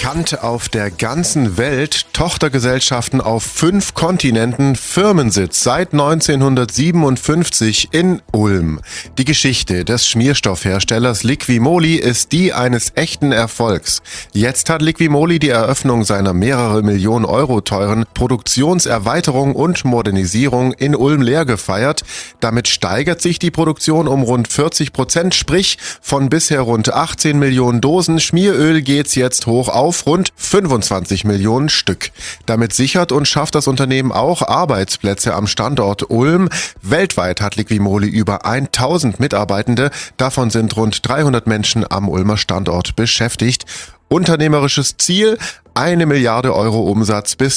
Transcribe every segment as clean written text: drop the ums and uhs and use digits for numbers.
Bekannt auf der ganzen Welt, Tochtergesellschaften auf 5 Kontinenten, Firmensitz seit 1957 in Ulm. Die Geschichte des Schmierstoffherstellers Liquimoli ist die eines echten Erfolgs. Jetzt hat Liquimoli die Eröffnung seiner mehrere Millionen Euro teuren Produktionserweiterung und Modernisierung in Ulm-Leer gefeiert. Damit steigert sich die Produktion um rund 40%, sprich von bisher rund 18 Millionen Dosen Schmieröl geht's jetzt hoch auf rund 25 Millionen Stück. Damit sichert und schafft das Unternehmen auch Arbeitsplätze am Standort Ulm. Weltweit hat Liquimoli über 1000 Mitarbeitende, davon sind rund 300 Menschen am Ulmer Standort beschäftigt. Unternehmerisches Ziel: 1 Milliarde Euro Umsatz bis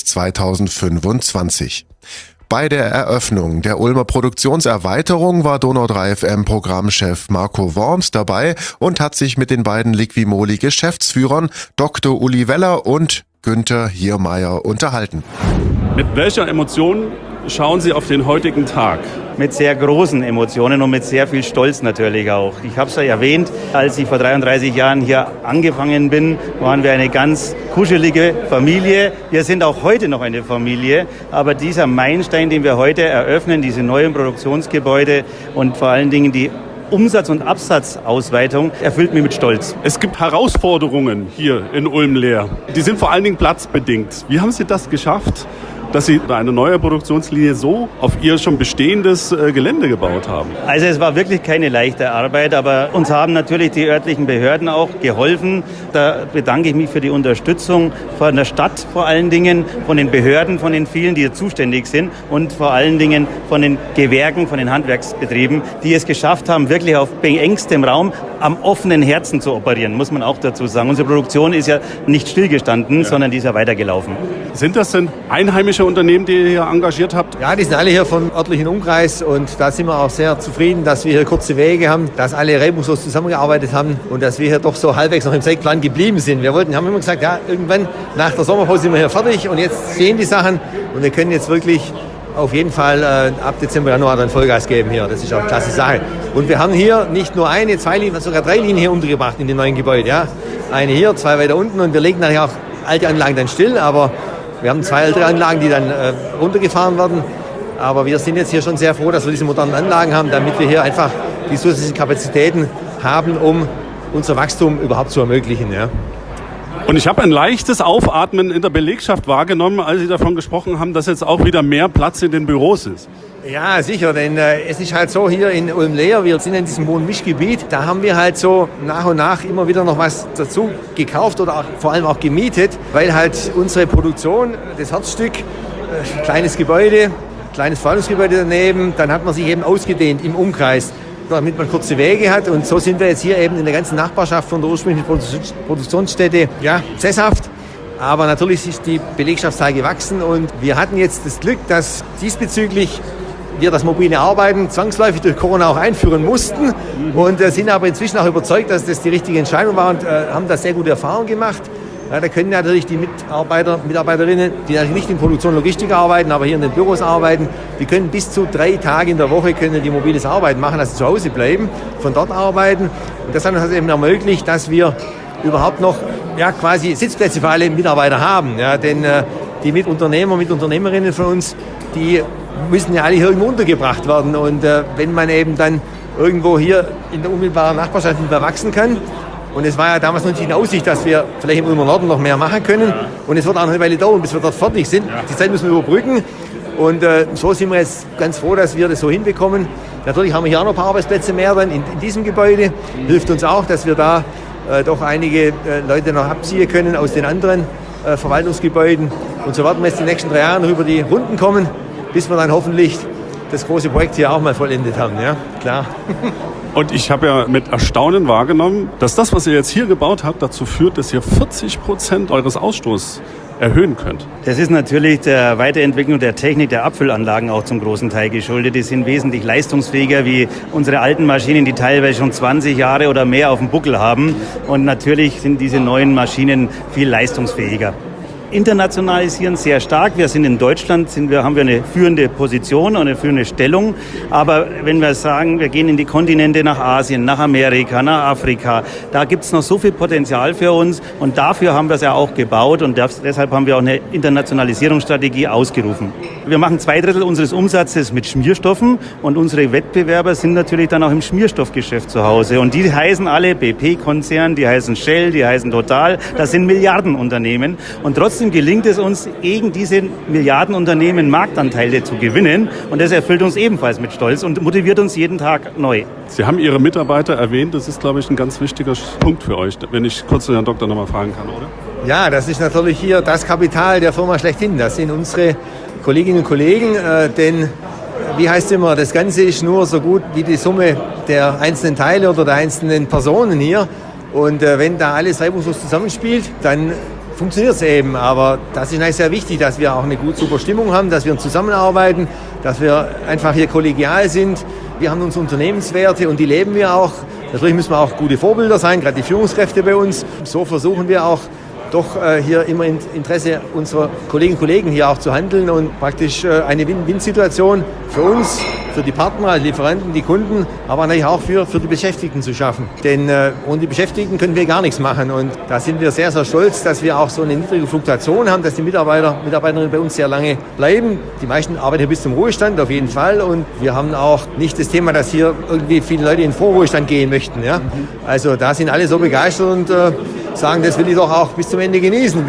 2025. Bei der Eröffnung der Ulmer Produktionserweiterung war Donau 3 FM Programmchef Marco Worms dabei und hat sich mit den beiden Liquimoli-Geschäftsführern Dr. Uli Weller und Günther Hiermeier unterhalten. Mit welcher Emotion schauen Sie auf den heutigen Tag? Mit sehr großen Emotionen und mit sehr viel Stolz natürlich auch. Ich habe es ja erwähnt, als ich vor 33 Jahren hier angefangen bin, waren wir eine ganz kuschelige Familie. Wir sind auch heute noch eine Familie, aber dieser Meilenstein, den wir heute eröffnen, diese neuen Produktionsgebäude und vor allen Dingen die Umsatz- und Absatzausweitung, erfüllt mich mit Stolz. Es gibt Herausforderungen hier in Ulm-Leer. Die sind vor allen Dingen platzbedingt. Wie haben Sie das geschafft, dass Sie eine neue Produktionslinie so auf Ihr schon bestehendes Gelände gebaut haben? Also es war wirklich keine leichte Arbeit, aber uns haben natürlich die örtlichen Behörden auch geholfen. Da bedanke ich mich für die Unterstützung von der Stadt vor allen Dingen, von den Behörden, von den vielen, die hier zuständig sind und vor allen Dingen von den Gewerken, von den Handwerksbetrieben, die es geschafft haben, wirklich auf beengstem Raum am offenen Herzen zu operieren, muss man auch dazu sagen. Unsere Produktion ist ja nicht stillgestanden, sondern die ist ja weitergelaufen. Sind das denn einheimische Unternehmen, die ihr hier engagiert habt? Ja, die sind alle hier vom örtlichen Umkreis und da sind wir auch sehr zufrieden, dass wir hier kurze Wege haben, dass alle reibungslos zusammengearbeitet haben und dass wir hier doch so halbwegs noch im Zeitplan geblieben sind. Haben immer gesagt, ja, irgendwann nach der Sommerpause sind wir hier fertig und jetzt sehen die Sachen und wir können jetzt wirklich auf jeden Fall ab Dezember, Januar dann Vollgas geben hier. Das ist auch eine klasse Sache. Und wir haben hier nicht nur 1, 2 Linien, sogar 3 Linien hier untergebracht in den neuen Gebäuden. Ja. Eine hier, 2 weiter unten und wir legen natürlich auch alte Anlagen dann still, aber wir haben 2 ältere Anlagen, die dann runtergefahren werden. Aber wir sind jetzt hier schon sehr froh, dass wir diese modernen Anlagen haben, damit wir hier einfach die zusätzlichen Kapazitäten haben, um unser Wachstum überhaupt zu ermöglichen. Ja. Und ich habe ein leichtes Aufatmen in der Belegschaft wahrgenommen, als Sie davon gesprochen haben, dass jetzt auch wieder mehr Platz in den Büros ist. Ja, sicher, denn es ist halt so hier in Ulm-Leer, wir sind in diesem Wohn-Mischgebiet, da haben wir halt so nach und nach immer wieder noch was dazu gekauft oder auch, vor allem auch gemietet, weil halt unsere Produktion, das Herzstück, kleines Gebäude, kleines Verwaltungsgebäude daneben, dann hat man sich eben ausgedehnt im Umkreis, damit man kurze Wege hat und so sind wir jetzt hier eben in der ganzen Nachbarschaft von der ursprünglichen Produktionsstätte sesshaft. Aber natürlich ist die Belegschaftszahl gewachsen und wir hatten jetzt das Glück, dass diesbezüglich wir das mobile Arbeiten zwangsläufig durch Corona auch einführen mussten und sind aber inzwischen auch überzeugt, dass das die richtige Entscheidung war und haben da sehr gute Erfahrungen gemacht. Ja, da können natürlich die Mitarbeiterinnen, die natürlich nicht in Produktion und Logistik arbeiten, aber hier in den Büros arbeiten, die können bis zu 3 Tage in der Woche können die mobiles Arbeiten machen, also zu Hause bleiben, von dort arbeiten. Und das hat uns eben ermöglicht, dass wir überhaupt noch quasi Sitzplätze für alle Mitarbeiter haben. Ja, denn die Mitunternehmer, Mitunternehmerinnen von uns, die müssen ja alle hier irgendwo untergebracht werden. Und wenn man eben dann irgendwo hier in der unmittelbaren Nachbarschaft nicht mehr wachsen kann, und es war ja damals noch nicht in Aussicht, dass wir vielleicht im Ulmer Norden noch mehr machen können. Und es wird auch noch eine Weile dauern, bis wir dort fertig sind. Die Zeit müssen wir überbrücken. Und so sind wir jetzt ganz froh, dass wir das so hinbekommen. Natürlich haben wir hier auch noch ein paar Arbeitsplätze mehr dann in diesem Gebäude. Hilft uns auch, dass wir da doch einige Leute noch abziehen können aus den anderen Verwaltungsgebäuden. Und so werden wir jetzt die nächsten 3 Jahre noch über die Runden kommen, bis wir dann hoffentlich das große Projekt hier auch mal vollendet haben. Ja, klar. Und ich habe ja mit Erstaunen wahrgenommen, dass das, was ihr jetzt hier gebaut habt, dazu führt, dass ihr 40% eures Ausstoßes erhöhen könnt. Das ist natürlich der Weiterentwicklung der Technik der Abfüllanlagen auch zum großen Teil geschuldet. Die sind wesentlich leistungsfähiger wie unsere alten Maschinen, die teilweise schon 20 Jahre oder mehr auf dem Buckel haben. Und natürlich sind diese neuen Maschinen viel leistungsfähiger. internationalisieren sehr stark. Wir sind in Deutschland, haben wir eine führende Position und eine führende Stellung. Aber wenn wir sagen, wir gehen in die Kontinente nach Asien, nach Amerika, nach Afrika, da gibt es noch so viel Potenzial für uns. Und dafür haben wir es ja auch gebaut. Und deshalb haben wir auch eine Internationalisierungsstrategie ausgerufen. Wir machen 2/3 unseres Umsatzes mit Schmierstoffen. Und unsere Wettbewerber sind natürlich dann auch im Schmierstoffgeschäft zu Hause. Und die heißen alle BP-Konzern, die heißen Shell, die heißen Total. Das sind Milliardenunternehmen. Und trotzdem gelingt es uns, gegen diese Milliardenunternehmen Marktanteile zu gewinnen. Und das erfüllt uns ebenfalls mit Stolz und motiviert uns jeden Tag neu. Sie haben Ihre Mitarbeiter erwähnt. Das ist, glaube ich, ein ganz wichtiger Punkt für euch, wenn ich kurz den Herrn Doktor noch mal fragen kann, oder? Ja, das ist natürlich hier das Kapital der Firma schlechthin. Das sind unsere Kolleginnen und Kollegen, denn wie heißt immer, das Ganze ist nur so gut wie die Summe der einzelnen Teile oder der einzelnen Personen hier. Und wenn da alles reibungslos zusammenspielt, dann funktioniert es eben. Aber das ist eigentlich sehr wichtig, dass wir auch eine super Stimmung haben, dass wir zusammenarbeiten, dass wir einfach hier kollegial sind. Wir haben unsere Unternehmenswerte und die leben wir auch. Natürlich müssen wir auch gute Vorbilder sein, gerade die Führungskräfte bei uns. So versuchen wir auch doch hier immer im Interesse unserer Kolleginnen und Kollegen hier auch zu handeln und praktisch eine Win-Win-Situation für uns, für die Partner, Lieferanten, die Kunden, aber natürlich auch für die Beschäftigten zu schaffen. Denn ohne die Beschäftigten können wir gar nichts machen. Und da sind wir sehr, sehr stolz, dass wir auch so eine niedrige Fluktuation haben, dass die Mitarbeiterinnen bei uns sehr lange bleiben. Die meisten arbeiten hier bis zum Ruhestand, auf jeden Fall. Und wir haben auch nicht das Thema, dass hier irgendwie viele Leute in den Vorruhestand gehen möchten. Ja? Also da sind alle so begeistert und sagen, das will ich doch auch bis zum Ende genießen.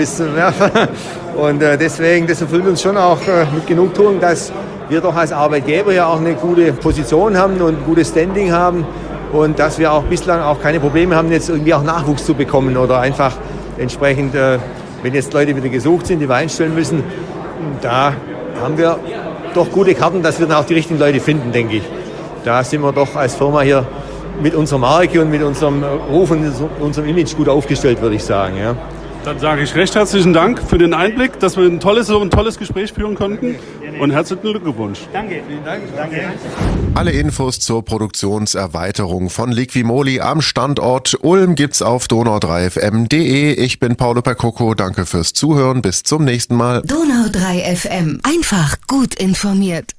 Und deswegen, das erfüllt uns schon auch mit Genugtuung, dass wir doch als Arbeitgeber ja auch eine gute Position haben und ein gutes Standing haben und dass wir auch bislang auch keine Probleme haben, jetzt irgendwie auch Nachwuchs zu bekommen oder einfach entsprechend, wenn jetzt Leute wieder gesucht sind, die wir einstellen müssen, da haben wir doch gute Karten, dass wir dann auch die richtigen Leute finden, denke ich. Da sind wir doch als Firma hier mit unserer Marke und mit unserem Ruf und unserem Image gut aufgestellt, würde ich sagen. Ja. Dann sage ich recht herzlichen Dank für den Einblick, dass wir ein tolles Gespräch führen konnten und herzlichen Glückwunsch. Danke. Vielen Dank. Danke. Alle Infos zur Produktionserweiterung von Liquimoli am Standort Ulm gibt's auf donau3fm.de. Ich bin Paulo Percoco, danke fürs Zuhören, bis zum nächsten Mal. Donau3 FM, einfach gut informiert.